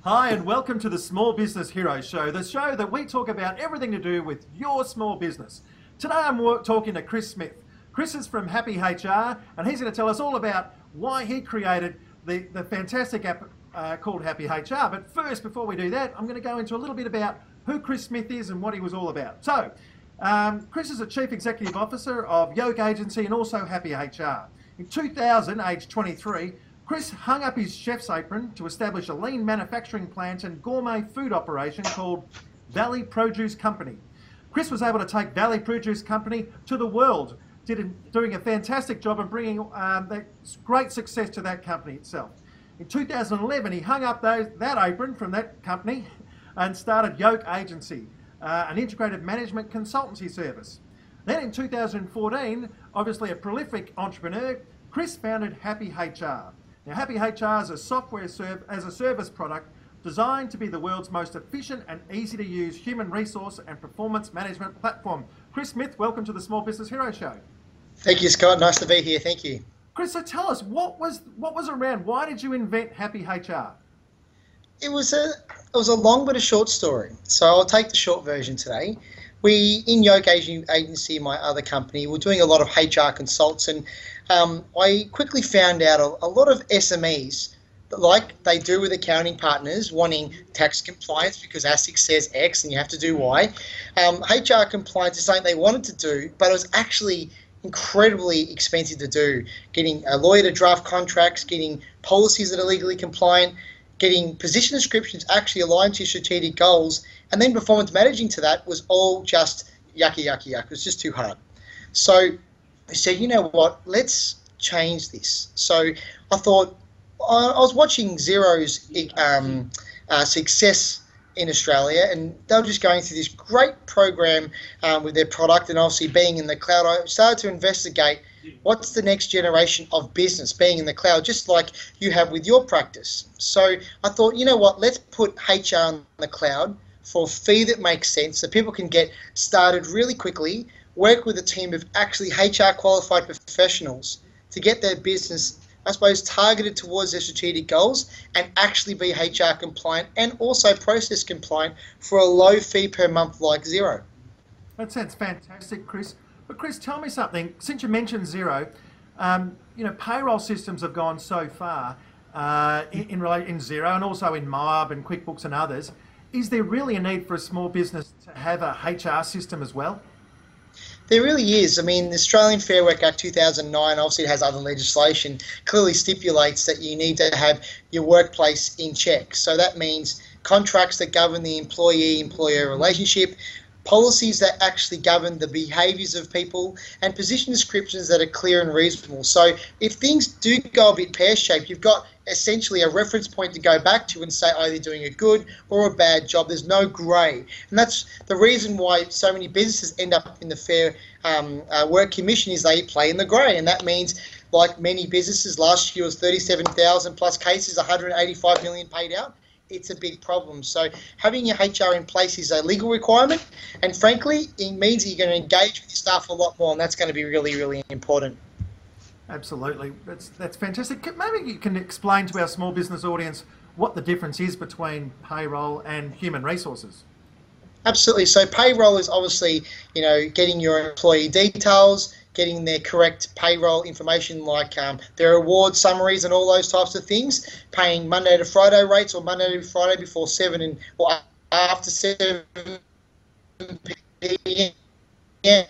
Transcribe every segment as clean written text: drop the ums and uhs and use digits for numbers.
Hi, and welcome to the Small Business Hero Show, the show that we talk about everything to do with your small business. Today I'm talking to Chris Smith. Chris is from Happy HR, and he's going to tell us all about why he created the fantastic app called Happy HR. But first, before we do that, I'm going to go into a little bit about who Chris Smith is and what he was all about. So, Chris is a Chief Executive Officer of Yoke Agency and also Happy HR. In 2000, aged 23, Chris hung up his chef's apron to establish a lean manufacturing plant and gourmet food operation called Valley Produce Company. Chris was able to take Valley Produce Company to the world, doing a fantastic job and bringing great success to that company itself. In 2011, he hung up that apron from that company and started Yoke Agency, an integrated management consultancy service. Then in 2014, obviously a prolific entrepreneur, Chris founded Happy HR. Now, Happy HR is a software as a service product designed to be the world's most efficient and easy to use human resource and performance management platform. Chris Smith, welcome to the Small Business Hero Show. Thank you, Scott. Nice to be here. Thank you. Chris, so tell us, what was around? Why did you invent Happy HR? It was a long but a short story. So I'll take the short version today. We, in Yoke Agency, my other company, were doing a lot of HR consults, and I quickly found out a lot of SMEs, like they do with accounting partners, wanting tax compliance because ASIC says X and you have to do Y. HR compliance is something they wanted to do, but it was actually incredibly expensive to do. Getting a lawyer to draft contracts, getting policies that are legally compliant, getting position descriptions actually aligned to your strategic goals, and then performance managing to that was all just yucky. It was just too hard. So I said, you know what, let's change this. So I thought, I was watching Xero's success in Australia, and they were just going through this great program with their product, and obviously being in the cloud, I started to investigate what's the next generation of business being in the cloud, just like you have with your practice. So I thought, you know what, let's put HR on the cloud for a fee that makes sense so people can get started really quickly, work with a team of actually HR qualified professionals to get their business, I suppose, targeted towards their strategic goals and actually be HR compliant and also process compliant for a low fee per month like Xero. That sounds fantastic, Chris. But Chris, tell me something. Since you mentioned Xero, payroll systems have gone so far in Xero and also in Mob and QuickBooks and others. Is there really a need for a small business to have a HR system as well? There really is. I mean, the Australian Fair Work Act 2009, obviously it has other legislation, clearly stipulates that you need to have your workplace in check. So that means contracts that govern the employee-employer relationship, policies that actually govern the behaviours of people, and position descriptions that are clear and reasonable. So if things do go a bit pear-shaped, you've got essentially a reference point to go back to and say, oh, they're doing a good or a bad job. There's no grey. And that's the reason why so many businesses end up in the Fair Work Commission is they play in the grey. And that means, like many businesses, last year was 37,000 plus cases, 185 million paid out. It's a big problem. So having your HR in place is a legal requirement, and frankly, it means that you're going to engage with your staff a lot more, and that's going to be really, really important. Absolutely. That's fantastic. Maybe you can explain to our small business audience what the difference is between payroll and human resources. Absolutely. So payroll is obviously, getting your employee details, getting their correct payroll information like their award summaries and all those types of things, paying Monday to Friday rates or Monday to Friday before 7 or after 7 p.m.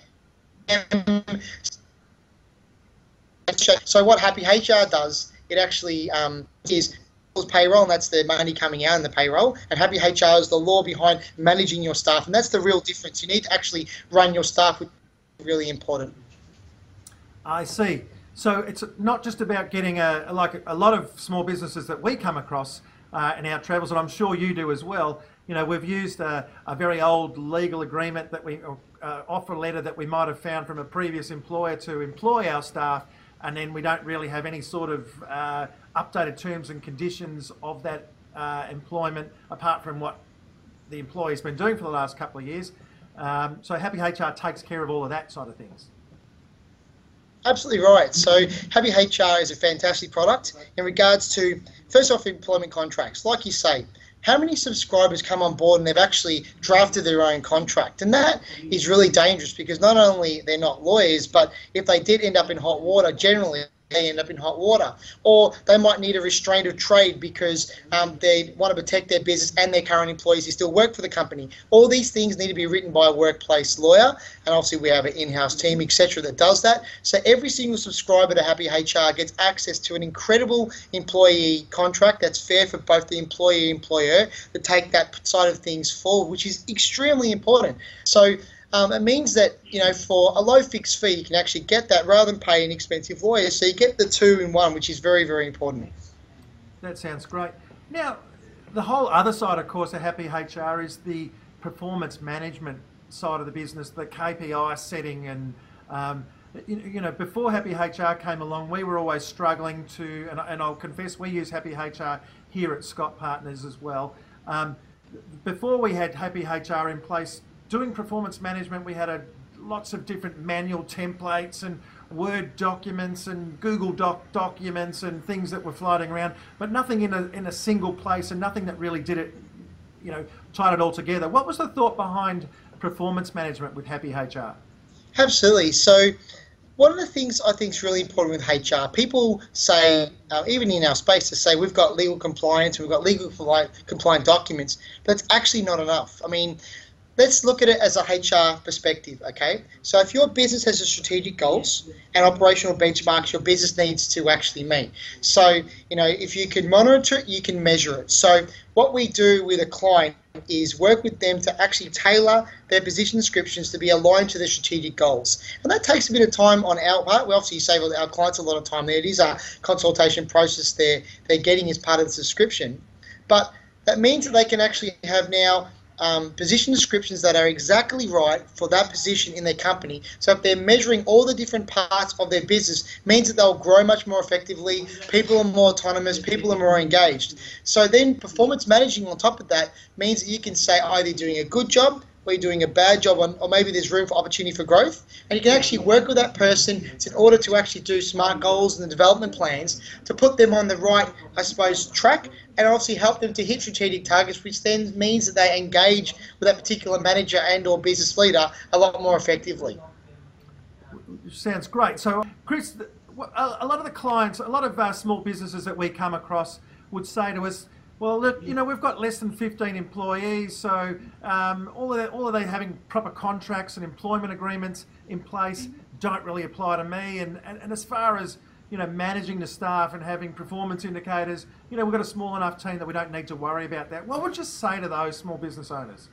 So what Happy HR does, it actually is payroll, and that's the money coming out in the payroll, and Happy HR is the law behind managing your staff, and that's the real difference. You need to actually run your staff, which is really important. I see. So it's not just about getting like a lot of small businesses that we come across in our travels, and I'm sure you do as well. We've used a very old legal agreement that offer letter that we might have found from a previous employer to employ our staff, and then we don't really have any sort of updated terms and conditions of that employment apart from what the employee's been doing for the last couple of years. So Happy HR takes care of all of that side of things. Absolutely right. So Happy HR is a fantastic product in regards to, first off, employment contracts. Like you say, how many subscribers come on board and they've actually drafted their own contract? And that is really dangerous, because not only they're not lawyers, but if they did end up in hot water, generally they end up in hot water, or they might need a restraint of trade because they want to protect their business and their current employees who still work for the company. All these things need to be written by a workplace lawyer, and obviously we have an in-house team, etc., that does that. So every single subscriber to Happy HR gets access to an incredible employee contract that's fair for both the employee and employer to take that side of things forward, which is extremely important. So it means that, for a low fixed fee, you can actually get that rather than pay an expensive lawyer. So you get the two in one, which is very, very important. That sounds great. Now, the whole other side, of course, of Happy HR is the performance management side of the business, the KPI setting. And, before Happy HR came along, we were always struggling to, and I'll confess, we use Happy HR here at Scott Partners as well. Before we had Happy HR in place, doing performance management, we had lots of different manual templates and Word documents and Google documents and things that were floating around, but nothing in a single place, and nothing that really did it, tied it all together. What was the thought behind performance management with Happy HR? Absolutely. So one of the things I think is really important with HR, people say, even in our space, they say we've got legal compliance, we've got legal compliant documents. That's actually not enough. I mean, let's look at it as a HR perspective, okay? So if your business has a strategic goals and operational benchmarks your business needs to actually meet. So, if you can monitor it, you can measure it. So what we do with a client is work with them to actually tailor their position descriptions to be aligned to their strategic goals. And that takes a bit of time on our part. We obviously save our clients a lot of time there. It is a consultation process they're getting as part of the subscription. But that means that they can actually have now position descriptions that are exactly right for that position in their company. So if they're measuring all the different parts of their business, means that they'll grow much more effectively, people are more autonomous, people are more engaged. So then performance managing on top of that means that you can say either you're doing a good job or you're doing a bad job, or maybe there's room for opportunity for growth, and you can actually work with that person in order to actually do SMART goals and the development plans to put them on the right, I suppose, track, and obviously help them to hit strategic targets, which then means that they engage with that particular manager and or business leader a lot more effectively. Sounds great. So, Chris, a lot of the clients, a lot of small businesses that we come across would say to us, well, look, we've got less than 15 employees, so all of they having proper contracts and employment agreements in place don't really apply to me. And as far as managing the staff and having performance indicators, we've got a small enough team that we don't need to worry about that. What would you say to those small business owners?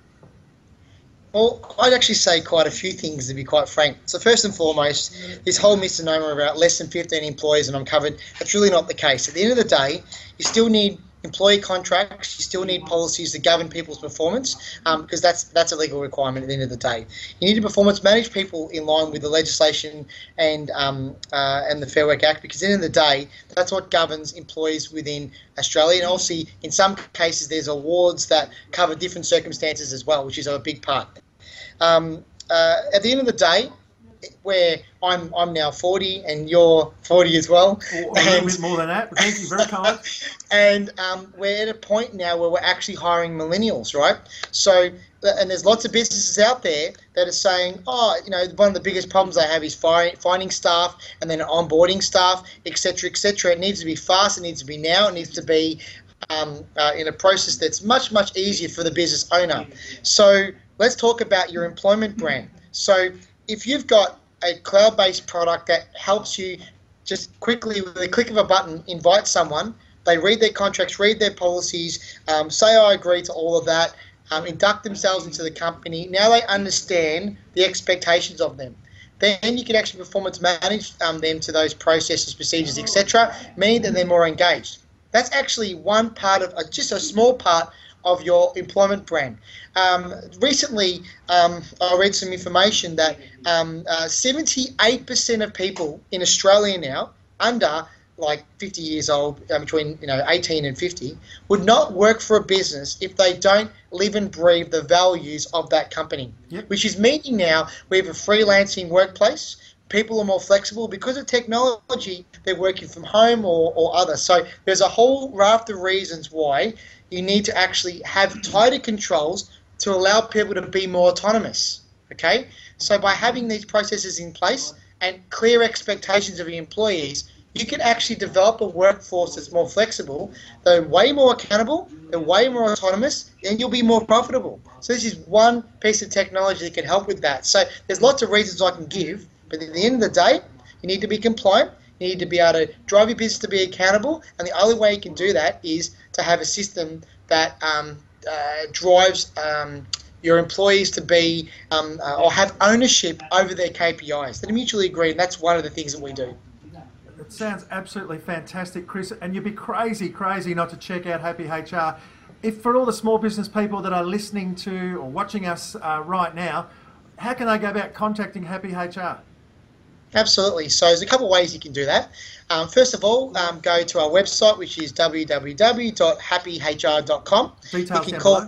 Well, I'd actually say quite a few things, to be quite frank. So first and foremost, this whole misnomer about less than 15 employees and I'm covered, that's really not the case. At the end of the day, you still need employee contracts, you still need policies to govern people's performance, because that's a legal requirement at the end of the day. You need to performance manage people in line with the legislation and the Fair Work Act, because at the end of the day, that's what governs employees within Australia. And obviously, in some cases, there's awards that cover different circumstances as well, which is a big part. At the end of the day, where I'm now 40 and you're 40 as well. A little bit more than that, but thank you, very kind. And we're at a point now where we're actually hiring millennials, right? So, and there's lots of businesses out there that are saying, one of the biggest problems they have is finding staff and then onboarding staff, et cetera, et cetera. It needs to be fast, it needs to be now, it needs to be in a process that's much, much easier for the business owner. So let's talk about your employment brand. So if you've got a cloud-based product that helps you just quickly, with a click of a button, invite someone, they read their contracts, read their policies, say I agree to all of that, induct themselves into the company, now they understand the expectations of them. Then you can actually performance manage them to those processes, procedures, etc., meaning that they're more engaged. That's actually one part of, just a small part of your employment brand. Recently, I read some information that 78% of people in Australia now, under like 50 years old, between 18 and 50, would not work for a business if they don't live and breathe the values of that company. Yep. Which is meaning now we have a freelancing workplace. People are more flexible because of technology. They're working from home or other. So there's a whole raft of reasons why you need to actually have tighter controls to allow people to be more autonomous. Okay, so by having these processes in place and clear expectations of your employees, you can actually develop a workforce that's more flexible, they're way more accountable, they're way more autonomous, and you'll be more profitable. So this is one piece of technology that can help with that. So there's lots of reasons I can give, but at the end of the day, you need to be compliant, you need to be able to drive your business to be accountable, and the only way you can do that is to have a system that drives your employees to be or have ownership over their KPIs. That are mutually agreed, and that's one of the things that we do. It sounds absolutely fantastic, Chris, and you'd be crazy not to check out Happy HR. If for all the small business people that are listening to or watching us right now, how can they go about contacting Happy HR? Absolutely. So there's a couple of ways you can do that. First of all, go to our website, which is www.happyhr.com. Details you can call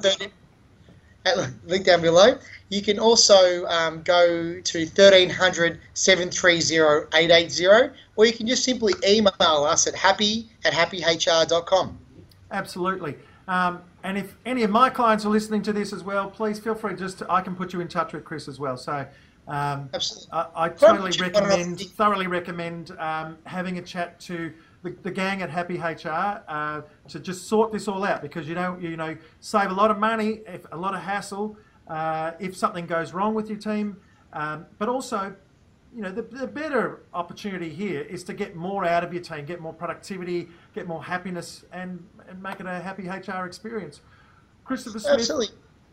link down below. You can also go to 1300 730 880, or you can just simply email us at happyhr.com. Absolutely. And if any of my clients are listening to this as well, please feel free I can put you in touch with Chris as well. So Absolutely. I thoroughly recommend having a chat to the gang at Happy HR to just sort this all out, because you know save a lot of money, a lot of hassle if something goes wrong with your team, but also the better opportunity here is to get more out of your team, get more productivity, get more happiness, and make it a happy HR experience. Christopher Smith, absolutely.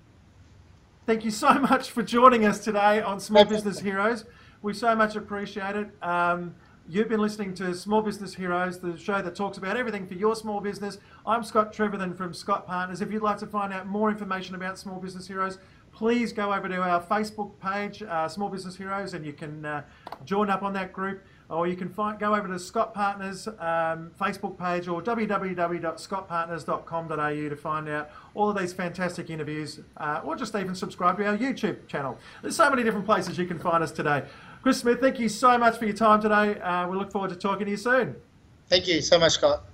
Thank you so much for joining us today on Small Business Heroes. We so much appreciate it. You've been listening to Small Business Heroes, the show that talks about everything for your small business. I'm Scott Treverthen from Scott Partners. If you'd like to find out more information about Small Business Heroes, please go over to our Facebook page, Small Business Heroes, and you can join up on that group. Or you can go over to Scott Partners Facebook page, or www.scottpartners.com.au to find out all of these fantastic interviews, or just even subscribe to our YouTube channel. There's so many different places you can find us today. Chris Smith, thank you so much for your time today. We look forward to talking to you soon. Thank you so much, Scott.